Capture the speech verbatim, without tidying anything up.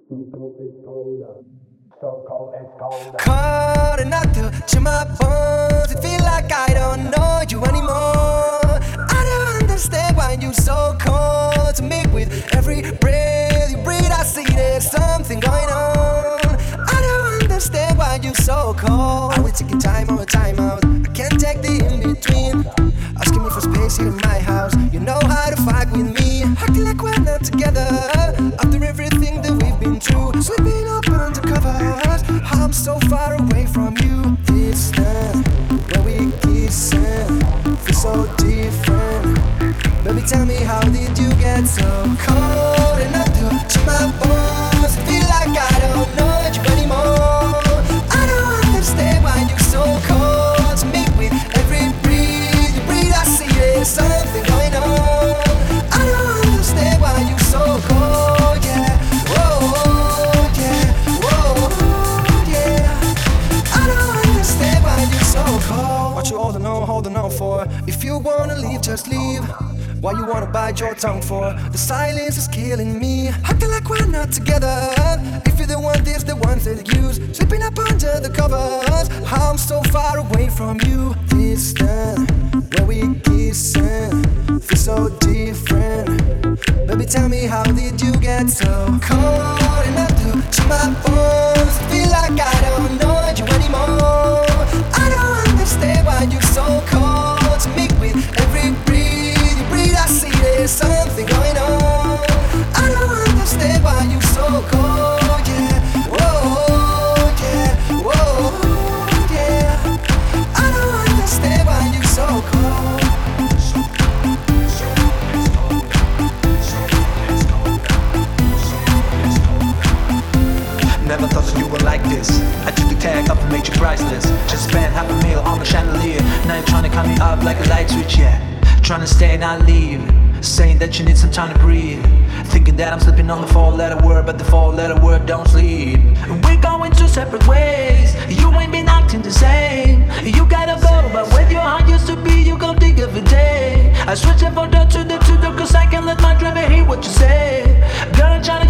Caught enough to chill my bones. It feel like I don't know you anymore. I don't understand why you so cold to me. With every breath you breathe, I see there's something going on. I don't understand why you so cold. Are we taking time or a time out? I can't take the in between. Asking me for space here in my house. You know how to fight with me. Acting like we're not together. After everything that we've been through, sleeping up under covers. I'm so far away from you. Distant, where we kissing, feel so different. Baby, tell me, how did you get so cold enough to chill my bones? I feel like I don't know you anymore. I don't understand why you're so cold to me. With every breath you breathe, I see there's something going on. I don't understand why you're so cold, yeah. Whoa, yeah, whoa, yeah. I don't understand why you're so cold. What you holding on, holding on for? If you wanna leave, just leave. Why you wanna bite your tongue for? The silence is killing me. Acting like we're not together. If you're the one, there's the ones that use. Sleeping up under the covers. I'm so far away from you. Distant, where we kissing, feel so different. Baby, tell me, how did you get so cold enough to chill my bones? Feel like I don't know you anymore. I don't understand why you're so cold to me. With every breath you breathe, I see there's something going on. I don't understand why you're so cold, yeah. Whoa, yeah, whoa, yeah. I don't understand why you're so cold. Never thought that you were like this. I took the tag up and made you priceless. Just spent half a meal on the chandelier. Now you're trying to cut me up like a light switch, yeah. Trying to stay and not leave. Saying that you need some time to breathe. Thinking that I'm slipping on the four-letter word, but the four-letter word don't sleep. We're going two separate ways. You ain't been acting the same. You gotta go, but where your heart used to be, you gon' think every day. I switch it from the to the to the, cause I can't let my driver hear what you say. Girl, I'm trying to